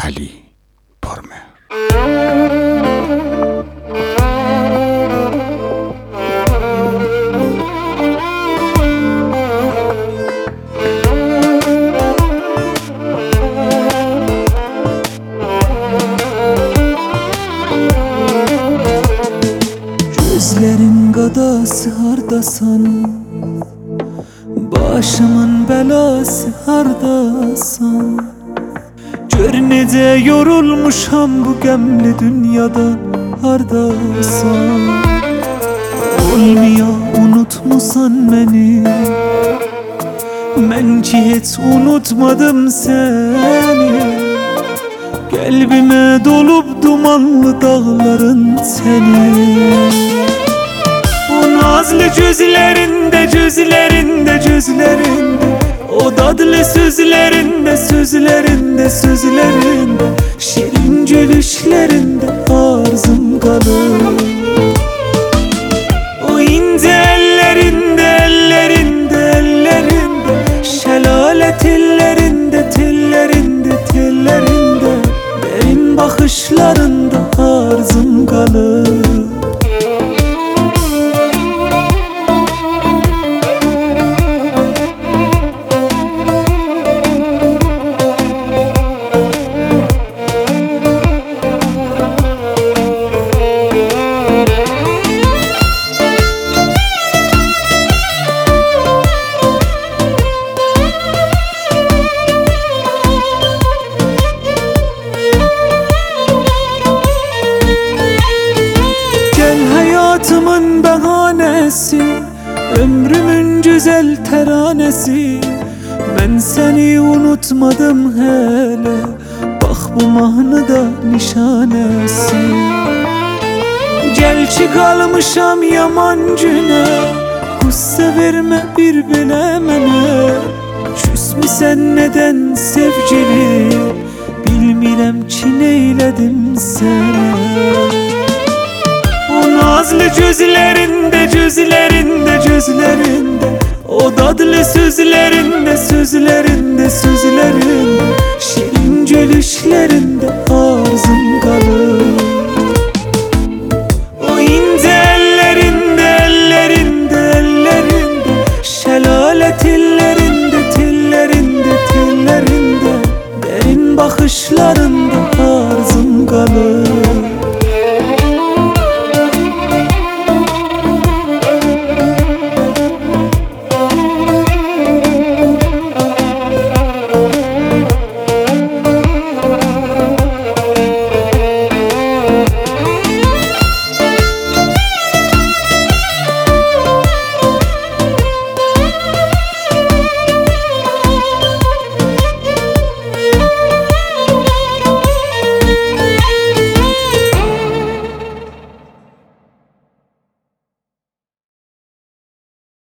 Ali Pormer. Gözlerin qadası hardasan, başımın belası hardasan. Gör necə yorulmuşam bu qəmli dünyadan hardasan. Olmuyor unutmusan məni, mən ki heç unutmadım səni. Qəlbimə dolub dumanlı dağların səni. Nazlı gözlerinde, gözlerinde, gözlerinde, o dadlı sözlerinde, sözlerinde, sözlerinde, şirin gülüşlerinde arzum kalır. O ince ellerinde, ellerinde, ellerinde, şelale tellerinde, tellerinde, tellerinde, derin bakışlarında arzum kalır. Hayatımın bahanesi, ömrümün güzel teranesi. Ben seni unutmadım hele, bak bu mahnıda nişanesi. Gel ki kalmışam yaman güne, qüssə vermə bir belə mənə. Küsmüsən neden sevgili, bilmirəm ki neylədim sənə. Nazlı gözlerinde, gözlerinde, gözlerinde, o dadlı sözlerinde, sözlerinde, sözlerinde, şirin gülüşlerinde arzum kalır. O ince ellerinde, ellerinde, ellerinde, şelale tellerinde, tellerinde, tellerinde, derin bakışlarında arzum kalır.